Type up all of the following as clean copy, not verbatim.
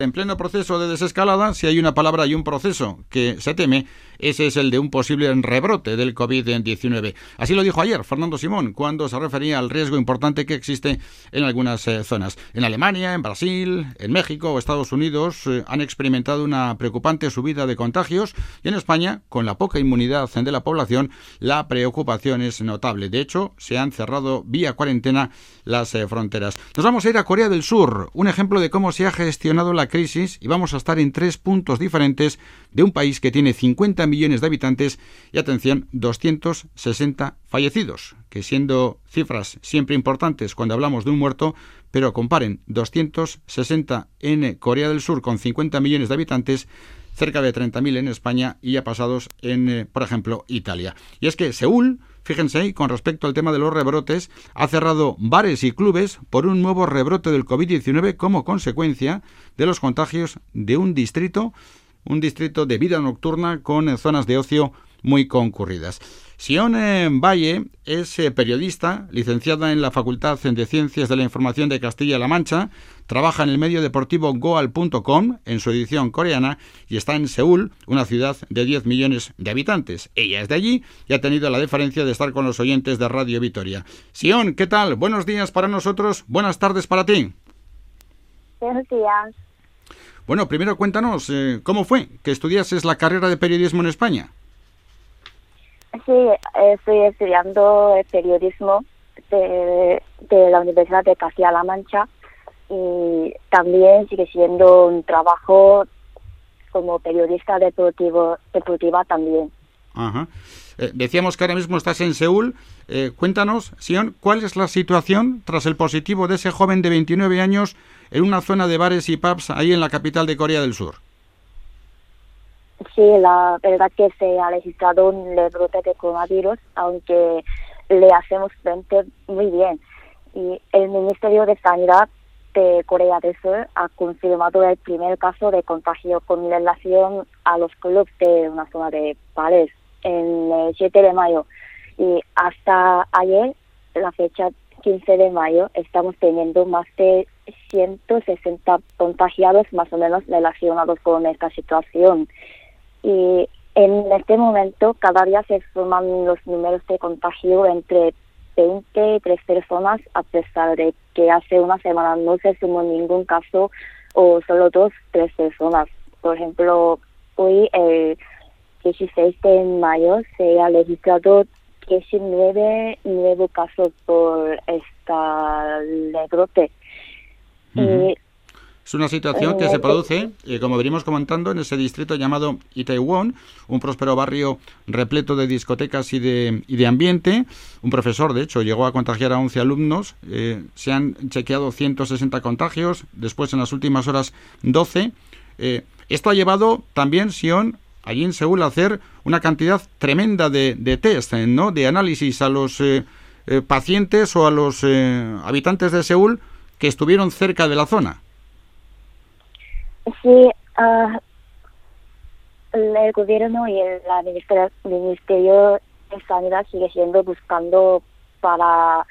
En pleno proceso de desescalada, si hay una palabra y un proceso que se teme, ese es el de un posible rebrote del COVID-19. Así lo dijo ayer Fernando Simón cuando se refería al riesgo importante que existe en algunas zonas. En Alemania, en Brasil, en México o Estados Unidos han experimentado una preocupante subida de contagios y en España, con la poca inmunidad de la población, la preocupación es notable. De hecho, se han cerrado vía cuarentena las fronteras. Nos vamos a ir a Corea del Sur, un ejemplo de cómo se ha gestionado la crisis, y vamos a estar en 3 puntos diferentes de un país que tiene 50 millones de habitantes y, atención, 260 fallecidos, que siendo cifras siempre importantes cuando hablamos de un muerto, pero comparen 260 en Corea del Sur con 50 millones de habitantes, cerca de 30.000 en España y ya pasados en, por ejemplo, Italia. Y es que Seúl, fíjense ahí, con respecto al tema de los rebrotes, ha cerrado bares y clubes por un nuevo rebrote del COVID-19 como consecuencia de los contagios de un distrito de vida nocturna con zonas de ocio muy concurridas. Sion Valle es periodista, licenciada en la Facultad de Ciencias de la Información de Castilla-La Mancha, trabaja en el medio deportivo goal.com en su edición coreana y está en Seúl, una ciudad de 10 millones de habitantes. Ella es de allí y ha tenido la deferencia de estar con los oyentes de Radio Vitoria. Sion, ¿qué tal? Buenos días para nosotros, buenas tardes para ti. Buenos días. Bueno, primero cuéntanos, ¿cómo fue que estudiases la carrera de periodismo en España? Sí, estoy estudiando el periodismo de la Universidad de Castilla-La Mancha y también sigue siendo un trabajo como periodista deportiva también. Ajá. Decíamos que ahora mismo estás en Seúl. Cuéntanos, Sion, ¿cuál es la situación tras el positivo de ese joven de 29 años en una zona de bares y pubs ahí en la capital de Corea del Sur? Sí, la verdad que se ha registrado un rebrote de coronavirus, aunque le hacemos frente muy bien. Y el Ministerio de Sanidad de Corea del Sur ha confirmado el primer caso de contagio con relación a los clubes de una zona de bares en el 7 de mayo. Y hasta ayer, la fecha 15 de mayo, estamos teniendo más de 160 contagiados más o menos relacionados con esta situación. Y en este momento cada día se suman los números de contagio entre 20 y 3 personas, a pesar de que hace una semana no se sumó ningún caso o solo 2-3 personas. Por ejemplo, hoy el 16 de mayo se ha registrado 19 nuevos casos por esta rebrote. Uh-huh. Es una situación que se produce, como venimos comentando, en ese distrito llamado Itaewon, un próspero barrio repleto de discotecas y de ambiente. Un profesor, de hecho, llegó a contagiar a 11 alumnos. Se han chequeado 160 contagios, después en las últimas horas 12. Esto ha llevado también, Sion, allí en Seúl, a hacer una cantidad tremenda de test, ¿no?, de análisis a los pacientes o a los habitantes de Seúl que estuvieron cerca de la zona. Sí, el gobierno y el Ministerio de Sanidad sigue siendo buscando para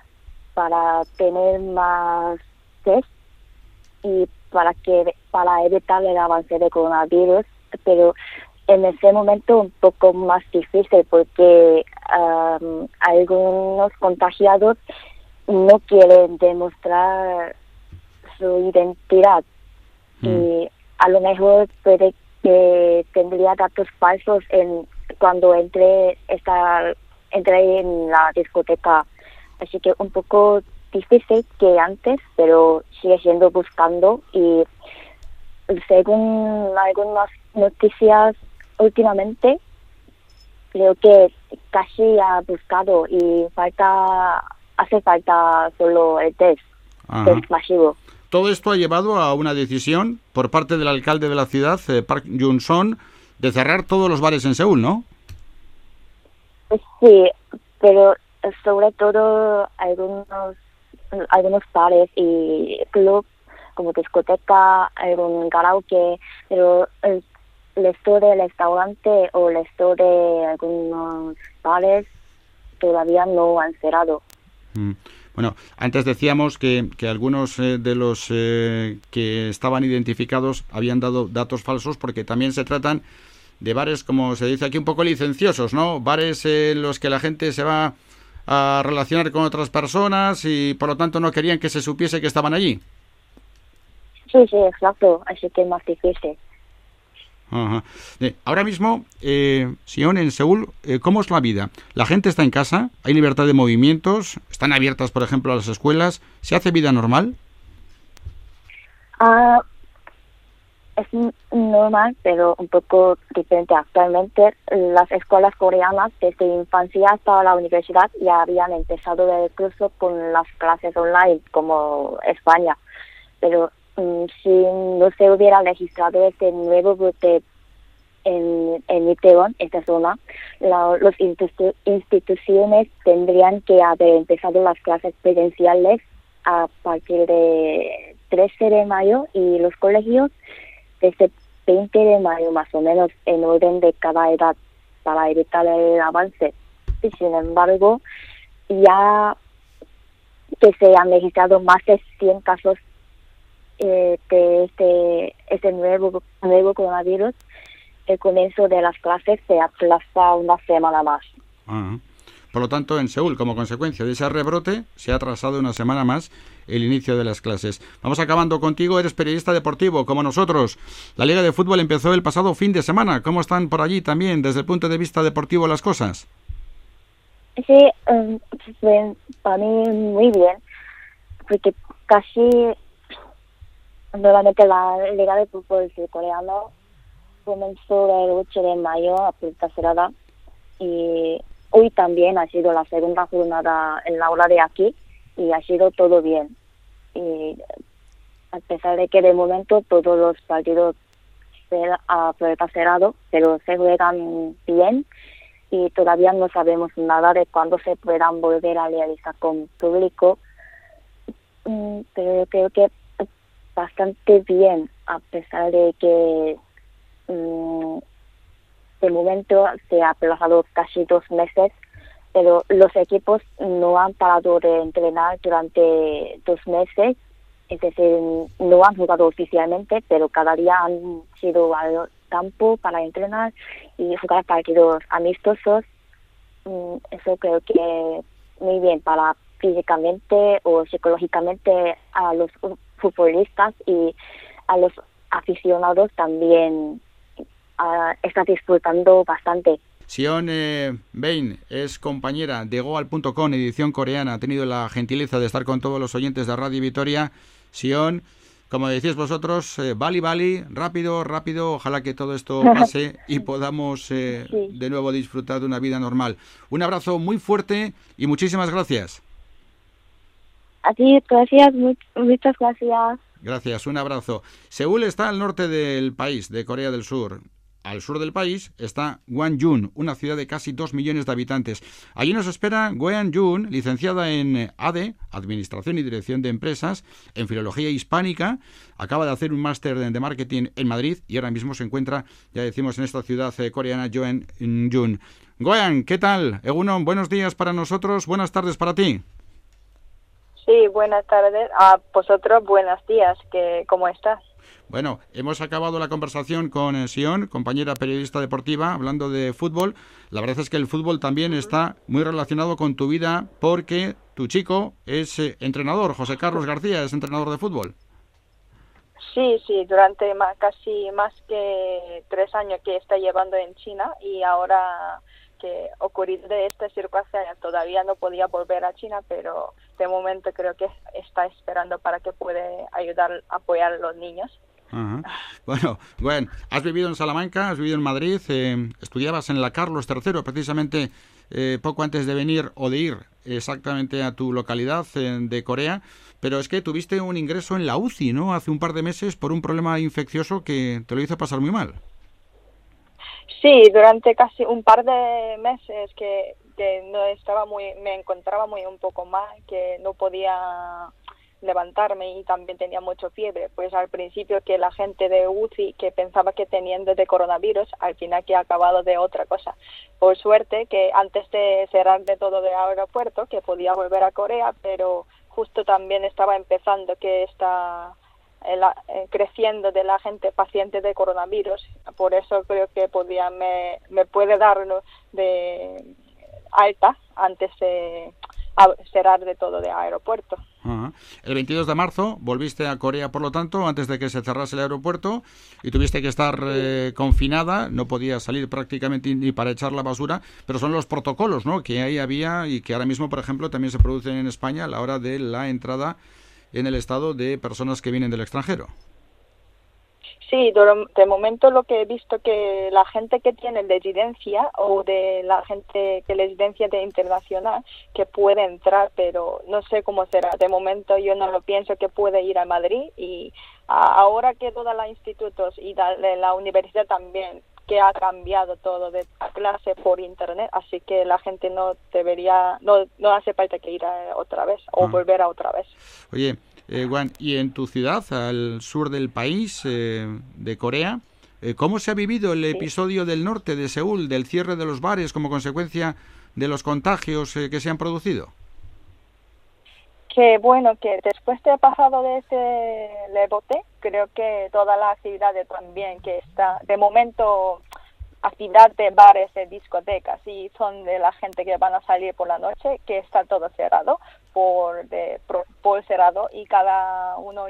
tener más test y para evitar el avance de coronavirus, pero en ese momento un poco más difícil porque algunos contagiados no quieren demostrar su identidad. Y a lo mejor puede que tendría datos falsos cuando entré en la discoteca, así que un poco difícil que antes, pero sigue siendo buscando. Y según algunas noticias últimamente, creo que casi ha buscado y hace falta solo el test masivo. Todo esto ha llevado a una decisión por parte del alcalde de la ciudad, Park Jun-son, de cerrar todos los bares en Seúl, ¿no? Sí, pero sobre todo algunos bares y clubs como discoteca, algún karaoke, pero el resto del restaurante o el resto de algunos bares todavía no han cerrado. Bueno, antes decíamos que algunos de los que estaban identificados habían dado datos falsos porque también se tratan de bares, como se dice aquí, un poco licenciosos, ¿no? Bares en los que la gente se va a relacionar con otras personas y por lo tanto no querían que se supiese que estaban allí. Sí, sí, exacto, así que es más difícil. Ajá. Ahora mismo, Sion, en Seúl, ¿cómo es la vida? ¿La gente está en casa? ¿Hay libertad de movimientos? ¿Están abiertas, por ejemplo, las escuelas? ¿Se hace vida normal? Ah, es normal, pero un poco diferente. Actualmente, las escuelas coreanas, desde infancia hasta la universidad, ya habían empezado el curso con las clases online, como España. Pero si no se hubiera registrado este nuevo brote en Itaewon, esta zona, las instituciones tendrían que haber empezado las clases presenciales a partir de 13 de mayo y los colegios desde 20 de mayo más o menos, en orden de cada edad, para evitar el avance. Y sin embargo, ya que se han registrado más de 100 casos de este nuevo coronavirus, el comienzo de las clases se aplaza una semana más. Ajá. Por lo tanto, en Seúl, como consecuencia de ese rebrote, se ha atrasado una semana más el inicio de las clases. Vamos acabando contigo, eres periodista deportivo, como nosotros. La Liga de Fútbol empezó el pasado fin de semana. ¿Cómo están por allí también, desde el punto de vista deportivo, las cosas? Sí, pues, para mí muy bien, porque casi nuevamente la Liga de Fútbol coreano comenzó el 8 de mayo a puerta cerrada y hoy también ha sido la segunda jornada en la hora de aquí y ha sido todo bien. Y a pesar de que de momento todos los partidos a puerta cerrada, pero se juegan bien y todavía no sabemos nada de cuándo se puedan volver a realizar con público, pero creo que bastante bien, a pesar de que de momento se ha aplazado casi 2 meses, pero los equipos no han parado de entrenar durante 2 meses, es decir, no han jugado oficialmente, pero cada día han ido al campo para entrenar y jugar partidos amistosos. Eso creo que muy bien para físicamente o psicológicamente a los futbolistas y a los aficionados también está disfrutando bastante. Sion Bain es compañera de Goal.com, edición coreana. Ha tenido la gentileza de estar con todos los oyentes de Radio Vitoria. Sion, como decís vosotros, Bali, rápido, ojalá que todo esto pase y podamos Sí. de nuevo disfrutar de una vida normal. Un abrazo muy fuerte y muchísimas gracias. A ti, gracias, muchas gracias. Gracias, un abrazo. Seúl está al norte del país, de Corea del Sur. Al sur del país está Gwangju, una ciudad de casi 2 millones de habitantes. Allí nos espera Gwangju, licenciada en ADE, Administración y Dirección de Empresas, en Filología Hispánica. Acaba de hacer un máster de Marketing en Madrid y ahora mismo se encuentra, ya decimos, en esta ciudad coreana, Gwangju. Gwan, ¿qué tal? Egunon, buenos días para nosotros, buenas tardes para ti. Sí, buenas tardes. A vosotros, buenos días. ¿Cómo estás? Bueno, hemos acabado la conversación con Sion, compañera periodista deportiva, hablando de fútbol. La verdad es que el fútbol también está muy relacionado con tu vida porque tu chico es entrenador. José Carlos García es entrenador de fútbol. Sí, durante casi más que 3 años que está llevando en China y ahora que ocurrido de esta circunstancia todavía no podía volver a China, pero de momento creo que está esperando para que pueda ayudar a apoyar a los niños. Ajá. Bueno, has vivido en Salamanca, has vivido en Madrid, estudiabas en la Carlos III, precisamente poco antes de venir o de ir exactamente a tu localidad de Corea, pero es que tuviste un ingreso en la UCI, ¿no? Hace un par de meses por un problema infeccioso que te lo hizo pasar muy mal. Sí, durante casi un par de meses que no estaba me encontraba un poco mal, que no podía levantarme y también tenía mucha fiebre. Pues al principio que la gente de UCI que pensaba que tenían de coronavirus, al final que ha acabado de otra cosa. Por suerte que antes de cerrar de todo del aeropuerto, que podía volver a Corea, pero justo también estaba empezando que está creciendo de la gente paciente de coronavirus. Por eso creo que me puede dar de alta antes de cerrar de todo de aeropuerto. Ajá. El 22 de marzo volviste a Corea, por lo tanto, antes de que se cerrase el aeropuerto, y tuviste que estar confinada, no podías salir prácticamente ni para echar la basura, pero son los protocolos, ¿no?, que ahí había y que ahora mismo, por ejemplo, también se producen en España a la hora de la entrada en el estado de personas que vienen del extranjero. Sí, de momento lo que he visto que la gente que tiene residencia o de la gente que residencia de internacional que puede entrar, pero no sé cómo será. De momento yo no lo pienso que puede ir a Madrid y ahora que todos los institutos y la universidad también que ha cambiado todo de clase por internet, así que la gente no hace falta que ir otra vez o volver a otra vez. Oye, Juan, y en tu ciudad, al sur del país, de Corea, ¿cómo se ha vivido el episodio del norte de Seúl, del cierre de los bares como consecuencia de los contagios que se han producido? Que bueno, que después de pasado de ese rebote, creo que todas las actividades también que está, de momento, actividad de bares, de discotecas, y son de la gente que van a salir por la noche, que está todo cerrado por cerrado, y cada uno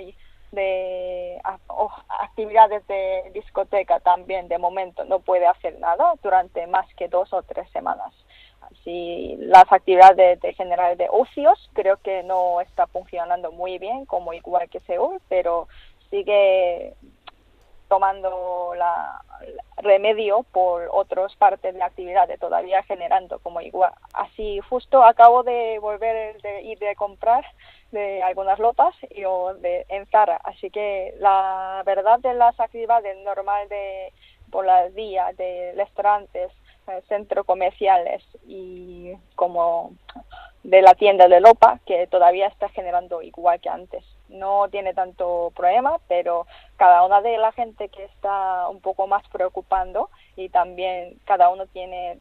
de actividades de discoteca también de momento no puede hacer nada durante más que 2 o 3 semanas. Así, las actividades de general de ocios creo que no está funcionando muy bien, como igual que Seúl, pero sigue tomando remedio por otras partes de actividades todavía generando como igual. Así justo acabo de volver de ir de comprar de algunas ropas en Zara, así que la verdad de las actividades normal por las días de restaurantes, centros comerciales y como de la tienda de ropa, que todavía está generando igual que antes. No tiene tanto problema, pero cada una de la gente que está un poco más preocupando, y también cada uno tiene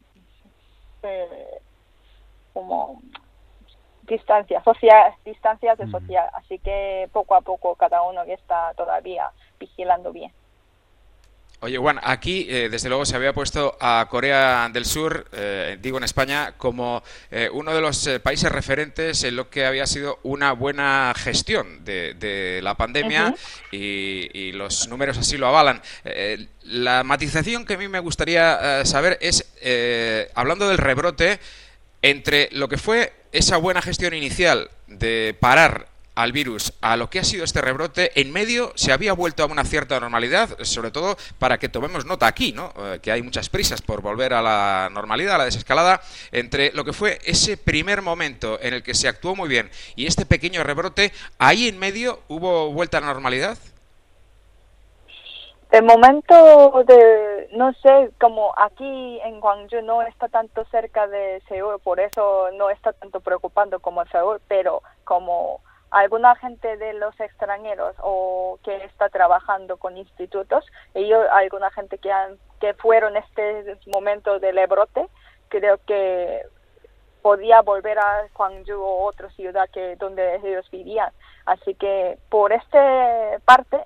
como distancias de social, así que poco a poco cada uno está todavía vigilando bien. Oye, Juan, aquí desde luego se había puesto a Corea del Sur, digo en España, como uno de los países referentes en lo que había sido una buena gestión de la pandemia, y los números así lo avalan. La matización que a mí me gustaría saber es, hablando del rebrote, entre lo que fue esa buena gestión inicial de parar al virus, a lo que ha sido este rebrote, en medio se había vuelto a una cierta normalidad, sobre todo para que tomemos nota aquí, ¿no? Que hay muchas prisas por volver a la normalidad, a la desescalada, entre lo que fue ese primer momento en el que se actuó muy bien y este pequeño rebrote, ahí en medio hubo vuelta a la normalidad. De momento, no sé, como aquí en Gwangju no está tanto cerca de Seúl, por eso no está tanto preocupando como Seúl, pero como alguna gente de los extranjeros o que está trabajando con institutos, alguna gente que fueron este momento del rebrote, creo que podía volver a Gwangju o otra ciudad donde ellos vivían. Así que por esta parte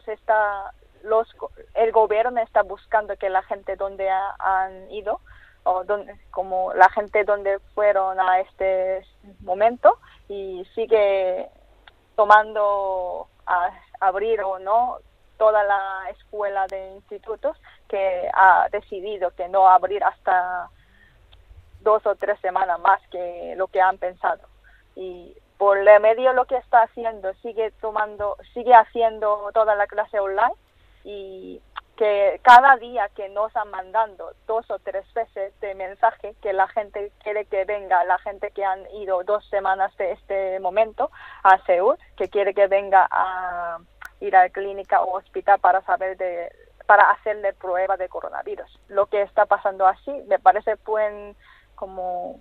el gobierno está buscando que la gente donde han ido, o como la gente donde fueron a este momento, y sigue tomando a abrir o no toda la escuela de institutos, que ha decidido que no abrir hasta 2 o 3 semanas más que lo que han pensado. Y por el medio lo que está haciendo, sigue haciendo toda la clase online, y que cada día que nos están mandando 2 o 3 veces de mensaje que la gente quiere que venga, la gente que han ido 2 semanas de este momento a Seúl, que quiere que venga a ir a la clínica o hospital para hacerle prueba de coronavirus. Lo que está pasando así me parece como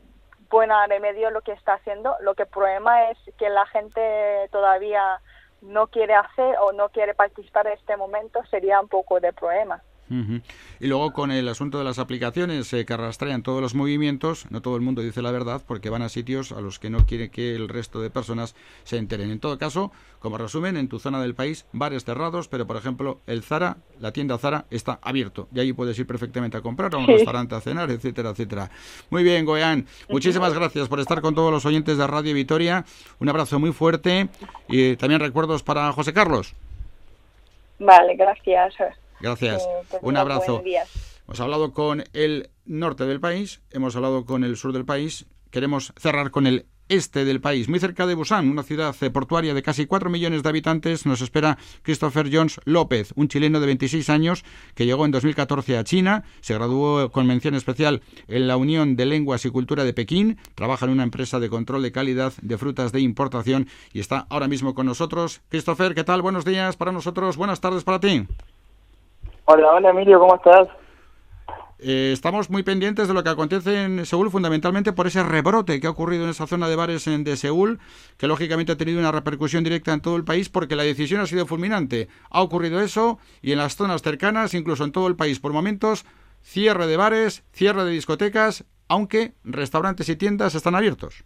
buena remedio lo que está haciendo. Lo que el problema es que la gente todavía no quiere hacer o no quiere participar en este momento, sería un poco de problema. Uh-huh. Y luego con el asunto de las aplicaciones que rastrean todos los movimientos, no todo el mundo dice la verdad porque van a sitios a los que no quiere que el resto de personas se enteren. En todo caso, como resumen, en tu zona del país, bares cerrados, pero por ejemplo el Zara, la tienda Zara está abierto y allí puedes ir perfectamente a comprar a un restaurante a cenar, etcétera, etcétera. Muy bien, Goián, muchísimas gracias por estar con todos los oyentes de Radio Vitoria, un abrazo muy fuerte y también recuerdos para José Carlos. Vale, gracias. Gracias. Un abrazo. Hemos hablado con el norte del país, hemos hablado con el sur del país, queremos cerrar con el este del país. Muy cerca de Busan, una ciudad portuaria de casi 4 millones de habitantes, nos espera Christopher Jones López, un chileno de 26 años que llegó en 2014 a China, se graduó con mención especial en la Unión de Lenguas y Cultura de Pekín, trabaja en una empresa de control de calidad de frutas de importación y está ahora mismo con nosotros. Christopher, ¿qué tal? Buenos días para nosotros, buenas tardes para ti. Hola Emilio, ¿cómo estás? Estamos muy pendientes de lo que acontece en Seúl, fundamentalmente por ese rebrote que ha ocurrido en esa zona de bares de Seúl, que lógicamente ha tenido una repercusión directa en todo el país porque la decisión ha sido fulminante. Ha ocurrido eso y en las zonas cercanas, incluso en todo el país, por momentos, cierre de bares, cierre de discotecas, aunque restaurantes y tiendas están abiertos.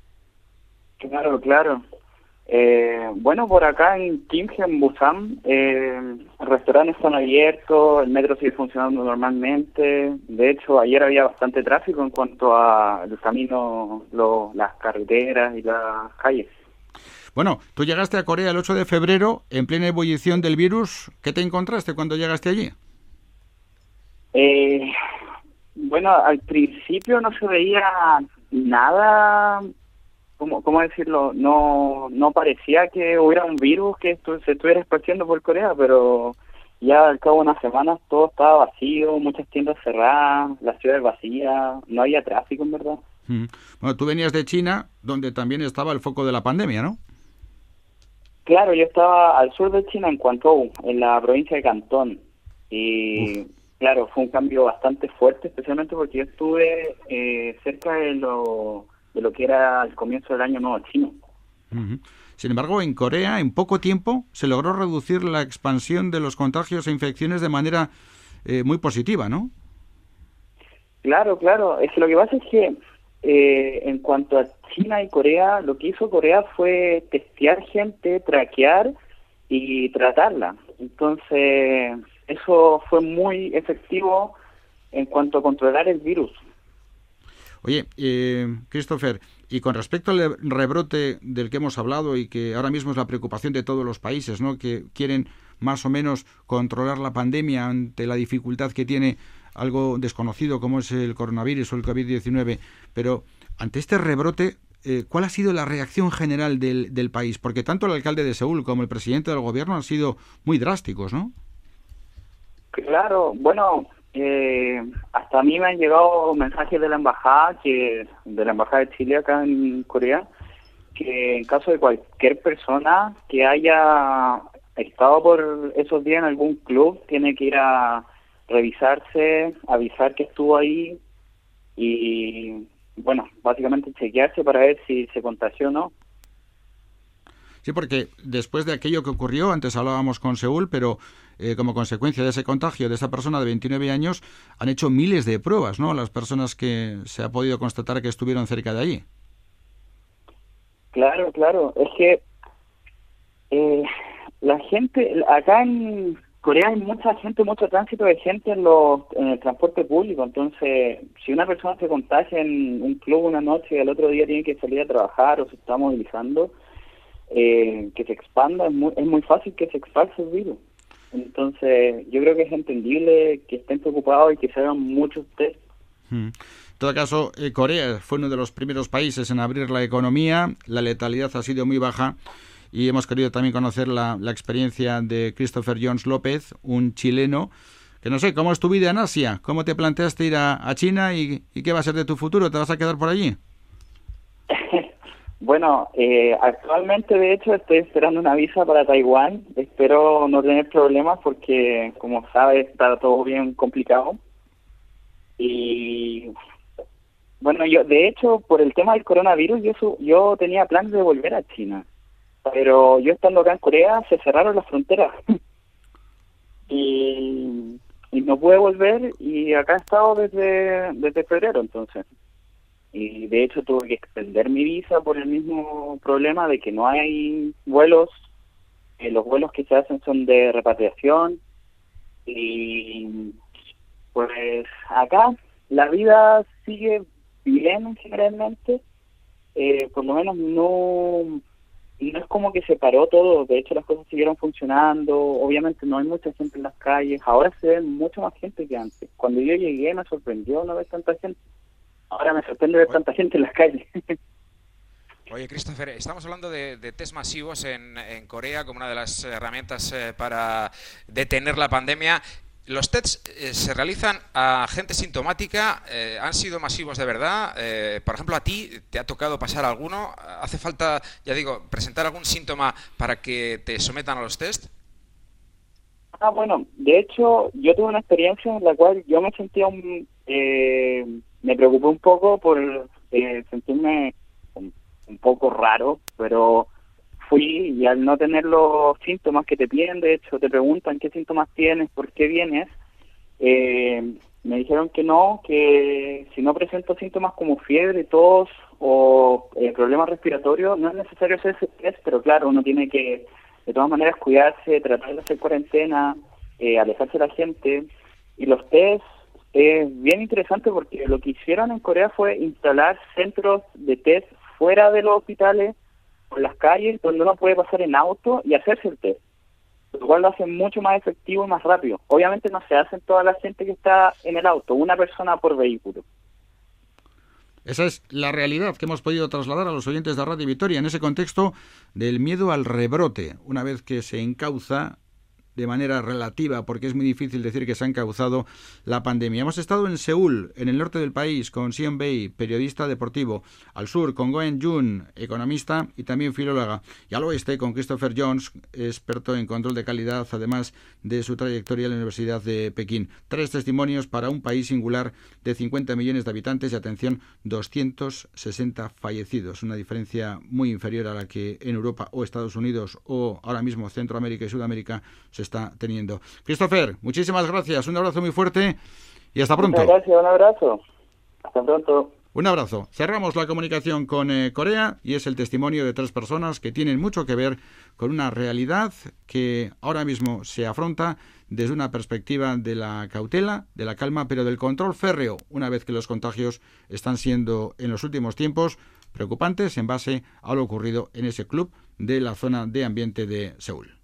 Claro. Bueno, por acá en Kimje, en Busan, restaurantes están abiertos, el metro sigue funcionando normalmente. De hecho, ayer había bastante tráfico en cuanto a el camino, las carreteras y las calles. Bueno, tú llegaste a Corea el 8 de febrero, en plena ebullición del virus. ¿Qué te encontraste cuando llegaste allí? Bueno, al principio no se veía nada... ¿Cómo decirlo? No parecía que hubiera un virus que se estuviera esparciendo por Corea, pero ya al cabo de unas semanas todo estaba vacío, muchas tiendas cerradas, la ciudad es vacía, no había tráfico en verdad. Bueno, tú venías de China, donde también estaba el foco de la pandemia, ¿no? Claro, yo estaba al sur de China, en Guangzhou, en la provincia de Cantón, y claro, fue un cambio bastante fuerte, especialmente porque yo estuve cerca de lo que era el comienzo del año nuevo chino. Sin embargo, en Corea, en poco tiempo, se logró reducir la expansión de los contagios e infecciones de manera muy positiva, ¿no? Claro. Es que lo que pasa es que en cuanto a China y Corea, lo que hizo Corea fue testear gente, traquear y tratarla. Entonces, eso fue muy efectivo en cuanto a controlar el virus. Oye, Christopher, y con respecto al rebrote del que hemos hablado y que ahora mismo es la preocupación de todos los países, ¿no?, que quieren más o menos controlar la pandemia ante la dificultad que tiene algo desconocido como es el coronavirus o el COVID-19, pero ante este rebrote, ¿cuál ha sido la reacción general del país? Porque tanto el alcalde de Seúl como el presidente del gobierno han sido muy drásticos, ¿no? Claro, bueno... hasta a mí me han llegado mensajes de la embajada de Chile acá en Corea, que en caso de cualquier persona que haya estado por esos días en algún club, tiene que ir a revisarse, avisar que estuvo ahí y, bueno, básicamente chequearse para ver si se contagió o no. Sí, porque después de aquello que ocurrió, antes hablábamos con Seúl, pero como consecuencia de ese contagio de esa persona de 29 años, han hecho miles de pruebas, ¿no?, las personas que se ha podido constatar que estuvieron cerca de allí. Claro. Es que la gente, acá en Corea hay mucha gente, mucho tránsito de gente en el transporte público. Entonces, si una persona se contagia en un club una noche y al otro día tiene que salir a trabajar o se está movilizando, que se expanda, es muy fácil que se esparce el virus. Entonces, yo creo que es entendible que estén preocupados y que se hagan muchos test. En todo caso, Corea fue uno de los primeros países en abrir la economía, la letalidad ha sido muy baja y hemos querido también conocer la experiencia de Christopher Jones López, un chileno, que no sé, ¿cómo es tu vida en Asia? ¿Cómo te planteaste ir a China y qué va a ser de tu futuro? ¿Te vas a quedar por allí? Bueno, actualmente de hecho estoy esperando una visa para Taiwán. Espero no tener problemas porque, como sabes, está todo bien complicado. Y Bueno, yo, de hecho, por el tema del coronavirus, yo tenía planes de volver a China, pero yo estando acá en Corea se cerraron las fronteras y no pude volver y acá he estado desde febrero, entonces. Y de hecho tuve que extender mi visa por el mismo problema de que no hay vuelos, los vuelos que se hacen son de repatriación y pues acá la vida sigue bien generalmente, por lo menos no es como que se paró todo, de hecho las cosas siguieron funcionando, obviamente no hay mucha gente en las calles, ahora se ve mucho más gente que antes. Cuando yo llegué me sorprendió no ver tanta gente, ahora me sorprende ver tanta gente en las calles. Oye, Christopher, estamos hablando de test masivos en Corea como una de las herramientas para detener la pandemia. ¿Los tests se realizan a gente sintomática? ¿Han sido masivos de verdad? Por ejemplo, ¿a ti te ha tocado pasar alguno? ¿Hace falta, ya digo, presentar algún síntoma para que te sometan a los test? Bueno, de hecho, yo tuve una experiencia en la cual yo me sentía me preocupé un poco por sentirme un poco raro, pero fui y al no tener los síntomas que te piden, de hecho te preguntan qué síntomas tienes, por qué vienes, me dijeron que no, que si no presento síntomas como fiebre, tos o problemas respiratorios, no es necesario hacer ese test, pero claro, uno tiene que de todas maneras cuidarse, tratar de hacer cuarentena, alejarse de la gente, y los test es bien interesante porque lo que hicieron en Corea fue instalar centros de test fuera de los hospitales, por las calles, donde uno puede pasar en auto y hacerse el test, lo cual lo hace mucho más efectivo y más rápido. Obviamente no se hace en toda la gente que está en el auto, una persona por vehículo. Esa es la realidad que hemos podido trasladar a los oyentes de Radio Vitoria en ese contexto del miedo al rebrote, una vez que se encauza de manera relativa, porque es muy difícil decir que se ha encauzado la pandemia. Hemos estado en Seúl, en el norte del país, con Sion Bae, periodista deportivo, al sur con Goen Jun, economista y también filóloga, y al oeste con Christopher Jones, experto en control de calidad, además de su trayectoria en la Universidad de Pekín. 3 testimonios para un país singular de 50 millones de habitantes y, atención, 260 fallecidos, una diferencia muy inferior a la que en Europa o Estados Unidos o ahora mismo Centroamérica y Sudamérica se está teniendo. Christopher, muchísimas gracias, un abrazo muy fuerte y hasta pronto. Muchas gracias, un abrazo. Hasta pronto. Un abrazo. Cerramos la comunicación con Corea y es el testimonio de 3 personas que tienen mucho que ver con una realidad que ahora mismo se afronta desde una perspectiva de la cautela, de la calma, pero del control férreo, una vez que los contagios están siendo en los últimos tiempos preocupantes en base a lo ocurrido en ese club de la zona de ambiente de Seúl.